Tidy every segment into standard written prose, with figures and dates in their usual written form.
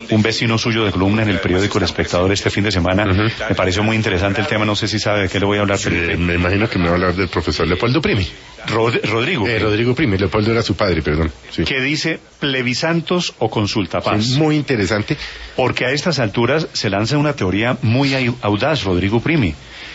un vecino suyo de columna en el periódico El Espectador este fin de semana. Me pareció muy interesante el tema, no sé si sabe de qué le voy a hablar. Me imagino que me va a hablar del profesor Leopoldo Primi. Rodrigo. Rodrigo Primi, Leopoldo era su padre, perdón. Sí. Que dice plebiscantos o consulta paz. Sí, muy interesante. Porque a estas alturas se lanza una teoría muy audaz, Rodrigo Primi.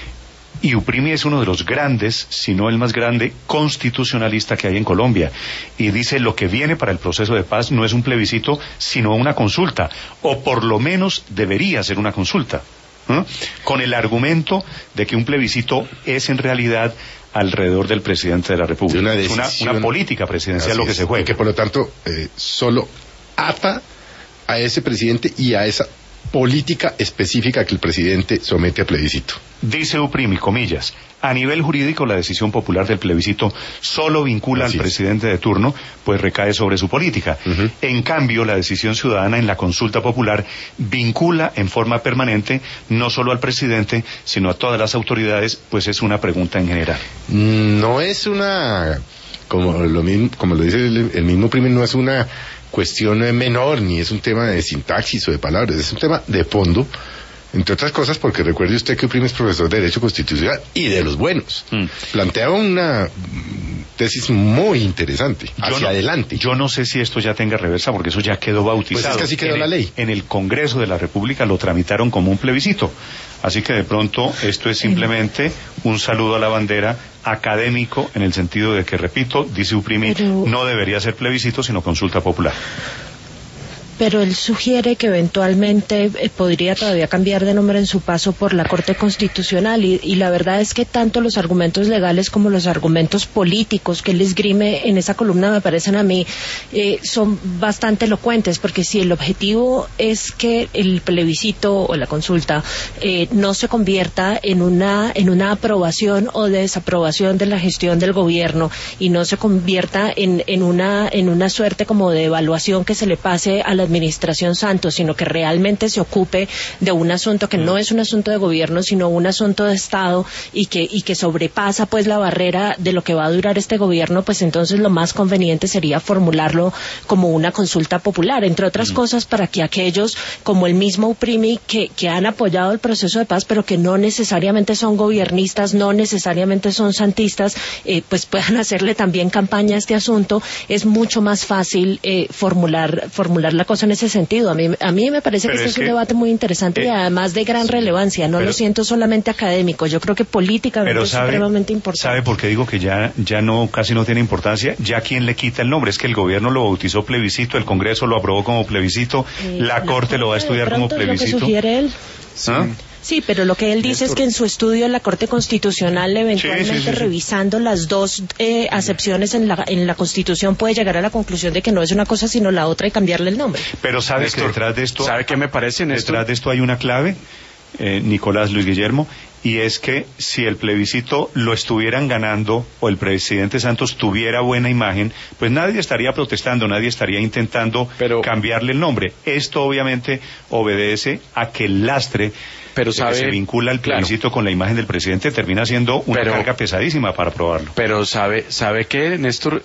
Y Uprimi es uno de los grandes, si no el más grande, constitucionalista que hay en Colombia. Y dice, lo que viene para el proceso de paz no es un plebiscito, sino una consulta. O por lo menos debería ser una consulta. Con el argumento de que un plebiscito es en realidad alrededor del presidente de la República. Es una política presidencial lo que se juega. Y que por lo tanto solo ata a ese presidente y a esa política específica que el presidente somete a plebiscito. Dice Uprimi, comillas, a nivel jurídico la decisión popular del plebiscito solo vincula al presidente de turno, pues recae sobre su política. En cambio, la decisión ciudadana en la consulta popular vincula en forma permanente no solo al presidente, sino a todas las autoridades, pues es una pregunta en general. No es una, como lo dice el mismo Uprimi, no es una cuestión menor, ni es un tema de sintaxis o de palabras, es un tema de fondo, entre otras cosas porque recuerde usted que Uprimi es profesor de Derecho Constitucional y de los buenos. Plantea una tesis muy interesante, adelante. Yo no sé si esto ya tenga reversa porque eso ya quedó bautizado. Pues es que así quedó la ley. En el Congreso de la República lo tramitaron como un plebiscito. Así que de pronto esto es simplemente un saludo a la bandera académico en el sentido de que, repito, dice Uprimi, no debería ser plebiscito sino consulta popular. Pero él sugiere que eventualmente podría todavía cambiar de nombre en su paso por la Corte Constitucional y la verdad es que tanto los argumentos legales como los argumentos políticos que él esgrime en esa columna me parecen a mí son bastante elocuentes, porque si el objetivo es que el plebiscito o la consulta no se convierta en una aprobación o desaprobación de la gestión del gobierno y no se convierta en una suerte como de evaluación que se le pase a la administración Santos, sino que realmente se ocupe de un asunto que no es un asunto de gobierno, sino un asunto de Estado y que sobrepasa pues la barrera de lo que va a durar este gobierno, pues entonces lo más conveniente sería formularlo como una consulta popular, entre otras cosas para que aquellos como el mismo Uprimi que han apoyado el proceso de paz, pero que no necesariamente son gobiernistas, no necesariamente son santistas, pues puedan hacerle también campaña a este asunto. Es mucho más fácil formular la cosa en ese sentido. A mí me parece que este es un debate muy interesante y además de gran relevancia. No lo siento solamente académico. Yo creo que políticamente es supremamente importante. ¿Sabe por qué digo que ya casi no tiene importancia? Ya quién le quita el nombre. Es que el gobierno lo bautizó plebiscito, el Congreso lo aprobó como plebiscito, la Corte lo va a estudiar como plebiscito. Es lo que sugiere él. Sí, pero lo que él dice es que en su estudio la Corte Constitucional, eventualmente revisando las dos acepciones en la Constitución, puede llegar a la conclusión de que no es una cosa sino la otra y cambiarle el nombre. Pero ¿sabe que detrás de esto... ¿Sabe qué me parece, Néstor? Detrás de esto hay una clave, Nicolás, Luis Guillermo, y es que si el plebiscito lo estuvieran ganando o el presidente Santos tuviera buena imagen, pues nadie estaría protestando, nadie estaría intentando cambiarle el nombre. Esto obviamente obedece a que el lastre que se vincula el plebiscito con la imagen del presidente termina siendo una carga pesadísima para aprobarlo. Pero sabe que Néstor,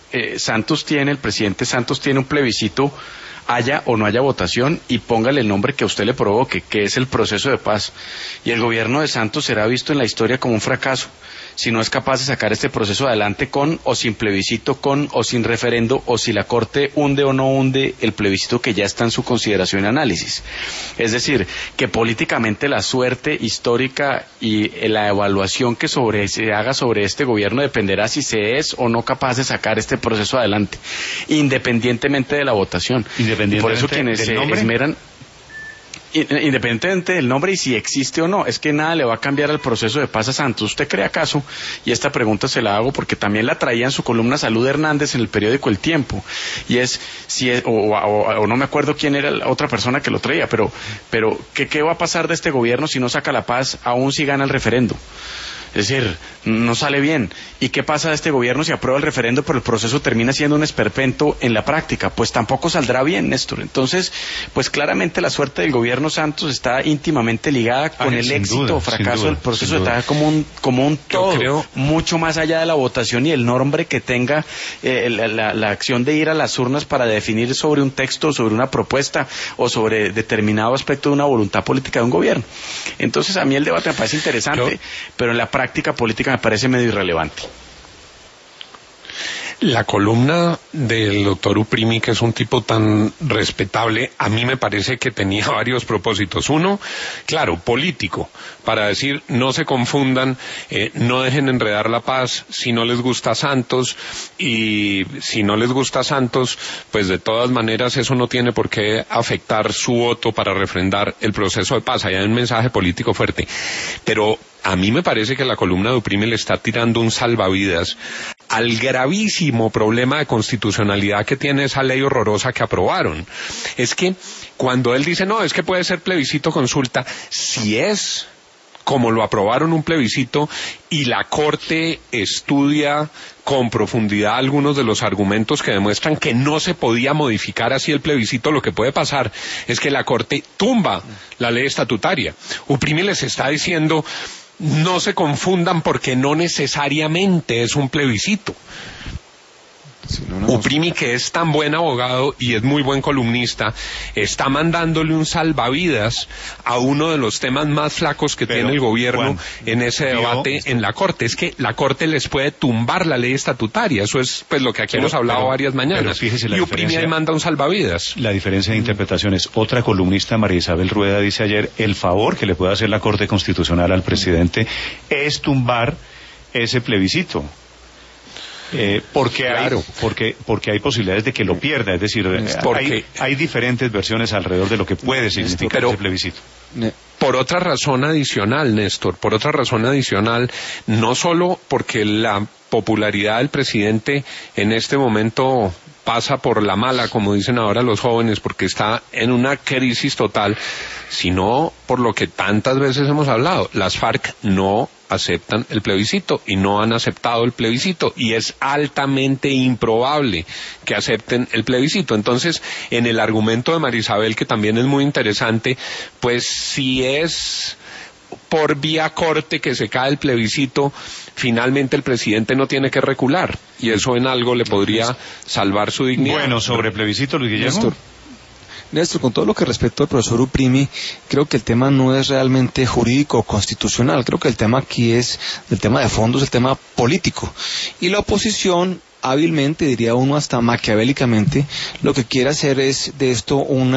el presidente Santos tiene un plebiscito, haya o no haya votación, y póngale el nombre que a usted le provoque, que es el proceso de paz. Y el gobierno de Santos será visto en la historia como un fracaso si no es capaz de sacar este proceso adelante con o sin plebiscito, con o sin referendo, o si la Corte hunde o no hunde el plebiscito que ya está en su consideración y análisis. Es decir, que políticamente la suerte histórica y la evaluación que se haga sobre este gobierno dependerá si se es o no capaz de sacar este proceso adelante, independientemente de la votación. Independientemente por eso quienes se esmeran, independientemente del nombre y si existe o no, es que nada le va a cambiar al proceso de paz a Santos. ¿Usted cree acaso? Y esta pregunta se la hago porque también la traía en su columna Salud Hernández en el periódico El Tiempo, y es si es, o no me acuerdo quién era la otra persona que lo traía, pero ¿qué va a pasar de este gobierno si no saca la paz aún si gana el referendo? Es decir, no sale bien. ¿Y qué pasa de este gobierno si aprueba el referendo pero el proceso termina siendo un esperpento en la práctica? Pues tampoco saldrá bien, Néstor. Entonces, pues claramente la suerte del gobierno Santos está íntimamente ligada con el éxito o fracaso del proceso de paz como un todo, mucho más allá de la votación y el nombre que tenga la acción de ir a las urnas para definir sobre un texto, sobre una propuesta o sobre determinado aspecto de una voluntad política de un gobierno. Entonces, a mí el debate me parece interesante, pero en la práctica política me parece medio irrelevante. La columna del doctor Uprimi, que es un tipo tan respetable, a mí me parece que tenía varios propósitos. Uno, claro, político, para decir no se confundan, no dejen enredar la paz si no les gusta Santos, y si no les gusta Santos, pues de todas maneras eso no tiene por qué afectar su voto para refrendar el proceso de paz. Hay un mensaje político fuerte. Pero a mí me parece que la columna de Uprimi le está tirando un salvavidas al gravísimo problema de constitucionalidad que tiene esa ley horrorosa que aprobaron. Es que cuando él dice, no, es que puede ser plebiscito consulta, si es como lo aprobaron un plebiscito y la Corte estudia con profundidad algunos de los argumentos que demuestran que no se podía modificar así el plebiscito, lo que puede pasar es que la Corte tumba la ley estatutaria. Uprimi les está diciendo, no se confundan porque no necesariamente es un plebiscito. Uprimi, que es tan buen abogado y es muy buen columnista, está mandándole un salvavidas a uno de los temas más flacos que tiene el gobierno, Juan, en ese debate en la Corte. Es que la Corte les puede tumbar la ley estatutaria. Eso es pues lo que aquí hemos hablado varias mañanas. Y Uprimi ahí manda un salvavidas. La diferencia de interpretaciones. Otra columnista, María Isabel Rueda, dice ayer, el favor que le puede hacer la Corte Constitucional al presidente es tumbar ese plebiscito. Porque hay posibilidades de que lo pierda, es decir, hay diferentes versiones alrededor de lo que puede significar ese plebiscito. Por otra razón adicional, Néstor, no solo porque la popularidad del presidente en este momento pasa por la mala, como dicen ahora los jóvenes, porque está en una crisis total, sino por lo que tantas veces hemos hablado, las FARC no aceptan el plebiscito y no han aceptado el plebiscito y es altamente improbable que acepten el plebiscito. Entonces, en el argumento de María Isabel, que también es muy interesante, pues si es por vía Corte que se cae el plebiscito, finalmente el presidente no tiene que recular y eso en algo le podría salvar su dignidad. Bueno, sobre plebiscito, Luis Guillermo. Néstor, con todo lo que respecto al profesor Uprimi, creo que el tema no es realmente jurídico o constitucional, creo que el tema aquí es, el tema de fondo es el tema político. Y la oposición, hábilmente, diría uno hasta maquiavélicamente, lo que quiere hacer es de esto un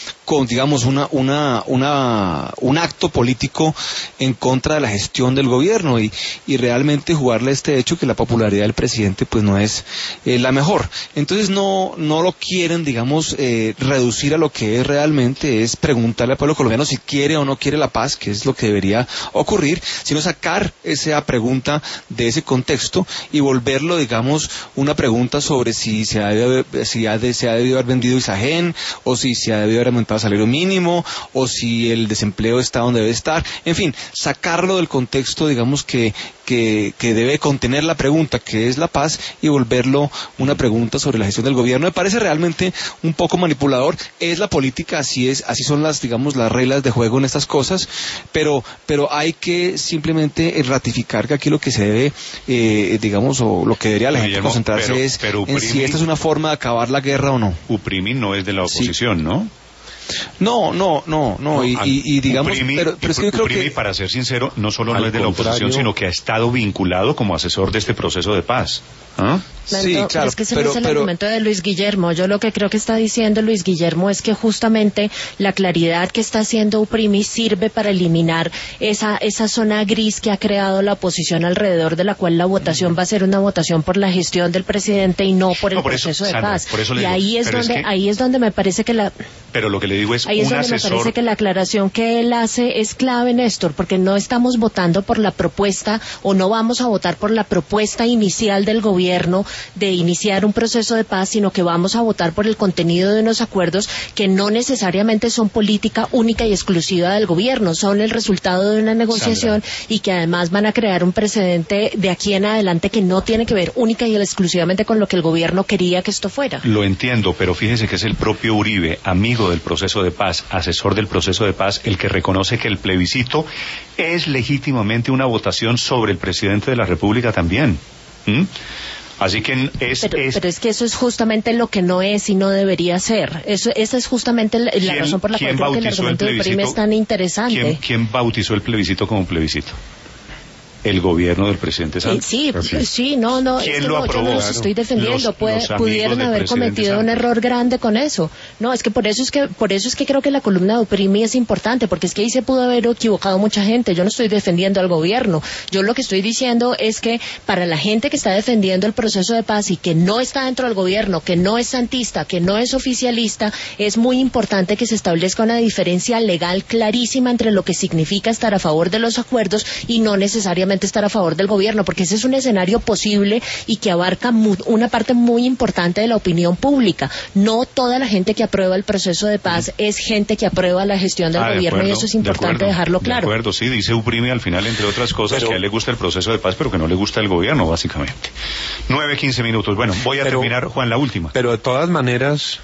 acto político en contra de la gestión del gobierno y realmente jugarle este hecho que la popularidad del presidente pues no es la mejor. Entonces no lo quieren, reducir a lo que es realmente, es preguntarle al pueblo colombiano si quiere o no quiere la paz, que es lo que debería ocurrir, sino sacar esa pregunta de ese contexto y volverlo, una pregunta sobre si se ha debido haber vendido Isagen, o si se ha debido haber aumentado el salario mínimo, o si el desempleo está donde debe estar. En fin, sacarlo del contexto, que debe contener la pregunta, que es la paz, y volverlo una pregunta sobre la gestión del gobierno. Me parece realmente un poco manipulador. Es la política, así son las reglas de juego en estas cosas, pero hay que simplemente ratificar que aquí lo que se debe, o lo que debería la gente concentrarse es en si esta es una forma de acabar la guerra o no. Uprimi no es de la oposición, sí. ¿No? No, y Uprimi, pero es que yo creo Uprimi, que, para ser sincero, no solo no es de la oposición, sino que ha estado vinculado como asesor de este proceso de paz. ¿Ah? Sí, claro, es que ese no es el argumento de Luis Guillermo. Yo lo que creo que está diciendo Luis Guillermo es que justamente la claridad que está haciendo Uprimi sirve para eliminar esa zona gris que ha creado la oposición, alrededor de la cual la votación va a ser una votación por la gestión del presidente y no por el proceso de paz. Y ahí es donde me parece que pero lo que le digo es ahí es donde me parece que la aclaración que él hace es clave, Néstor, porque no estamos votando por la propuesta, o no vamos a votar por la propuesta inicial del gobierno de iniciar un proceso de paz, sino que vamos a votar por el contenido de unos acuerdos que no necesariamente son política única y exclusiva del gobierno, son el resultado de una negociación, Sandra, y que además van a crear un precedente de aquí en adelante que no tiene que ver única y exclusivamente con lo que el gobierno quería que esto fuera. Lo entiendo, pero fíjese que es el propio Uribe, amigo del proceso de paz, asesor del proceso de paz, el que reconoce que el plebiscito es legítimamente una votación sobre el presidente de la República también. Así que pero es que eso es justamente lo que no es y no debería ser. Esa es justamente la razón por la cual creo que el argumento de Prime es tan interesante. ¿Quién bautizó el plebiscito como plebiscito? El gobierno del presidente Santos. No, ¿Quién lo aprobó? Yo no los estoy defendiendo. Pudieron haber cometido un error grande con eso. No, es que por eso es que creo que la columna de Uprimi es importante, porque es que ahí se pudo haber equivocado mucha gente. Yo no estoy defendiendo al gobierno. Yo lo que estoy diciendo es que para la gente que está defendiendo el proceso de paz y que no está dentro del gobierno, que no es santista, que no es oficialista, es muy importante que se establezca una diferencia legal clarísima entre lo que significa estar a favor de los acuerdos y no necesariamente estar a favor del gobierno, porque ese es un escenario posible y que abarca una parte muy importante de la opinión pública. No toda la gente que aprueba el proceso de paz es gente que aprueba la gestión del gobierno, y eso es importante dejarlo claro. De acuerdo, sí, dice Uprimi al final, entre otras cosas, que a él le gusta el proceso de paz, pero que no le gusta el gobierno, básicamente. 9:15 minutos. Bueno, voy a terminar, Juan, la última. Pero de todas maneras,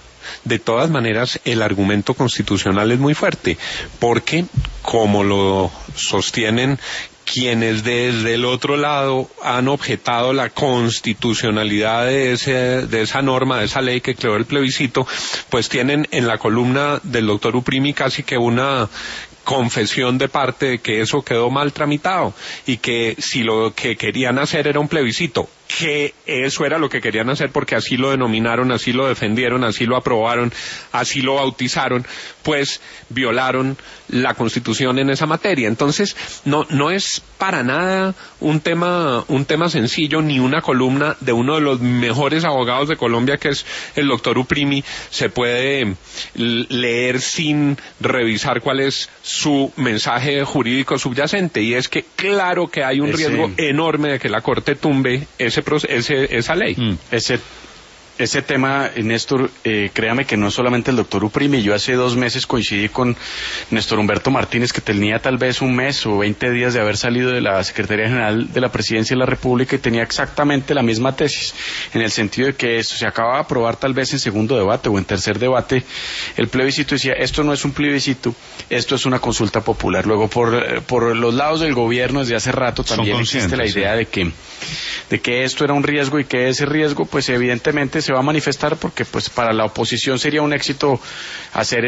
el argumento constitucional es muy fuerte, porque, como lo sostienen quienes desde el otro lado han objetado la constitucionalidad de esa norma, de esa ley que creó el plebiscito, pues tienen en la columna del doctor Uprimi casi que una confesión de parte de que eso quedó mal tramitado y que si lo que querían hacer era un plebiscito, que eso era lo que querían hacer porque así lo denominaron, así lo defendieron, así lo aprobaron, así lo bautizaron, pues violaron la Constitución en esa materia. Entonces, no es para nada un tema sencillo, ni una columna de uno de los mejores abogados de Colombia, que es el doctor Uprimi, se puede leer sin revisar cuál es su mensaje jurídico subyacente, y es que claro que hay un riesgo enorme de que la Corte tumbe esa ley. Ese tema, Néstor, créame que no es solamente el doctor Uprimi. Yo hace 2 meses coincidí con Néstor Humberto Martínez, que tenía tal vez 1 mes o 20 días de haber salido de la Secretaría General de la Presidencia de la República, y tenía exactamente la misma tesis, en el sentido de que esto se acaba de aprobar tal vez en segundo debate o en tercer debate. El plebiscito decía, esto no es un plebiscito, esto es una consulta popular. Luego, por los lados del gobierno, desde hace rato también existe la idea de que esto era un riesgo, y que ese riesgo, pues evidentemente se va a manifestar, porque pues para la oposición sería un éxito hacer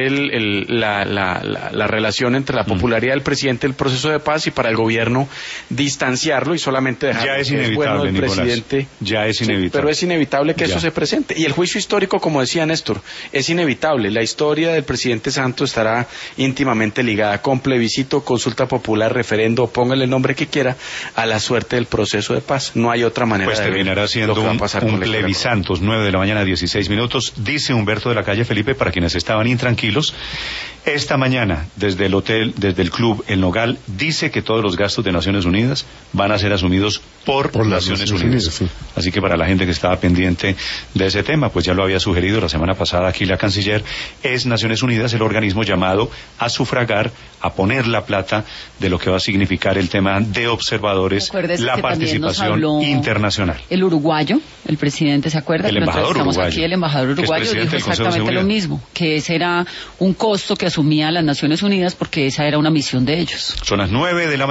la relación entre la popularidad del presidente del proceso de paz, y para el gobierno distanciarlo y solamente dejar ya es inevitable, del presidente. Ya es inevitable. Sí, pero es inevitable que eso se presente. Y el juicio histórico, como decía Néstor, es inevitable. La historia del presidente Santos estará íntimamente ligada con plebiscito, consulta popular, referendo, póngale el nombre que quiera, a la suerte del proceso de paz. No hay otra manera. Pues terminará siendo un plebisantos. 9 de la mañana, 16 minutos. Dice Humberto de la Calle Felipe, para quienes estaban intranquilos, esta mañana, desde el club El Nogal, dice que todos los gastos de Naciones Unidas van a ser asumidos por Naciones Unidas. Sí. Así que para la gente que estaba pendiente de ese tema, pues ya lo había sugerido la semana pasada aquí la canciller, es Naciones Unidas el organismo llamado a sufragar, a poner la plata de lo que va a significar el tema de observadores, la participación internacional. El uruguayo, el presidente, ¿se acuerda? El embajador uruguayo. Aquí el embajador uruguayo dijo exactamente lo mismo, que ese era un costo que asumía las Naciones Unidas porque esa era una misión de ellos. Son las 9 de la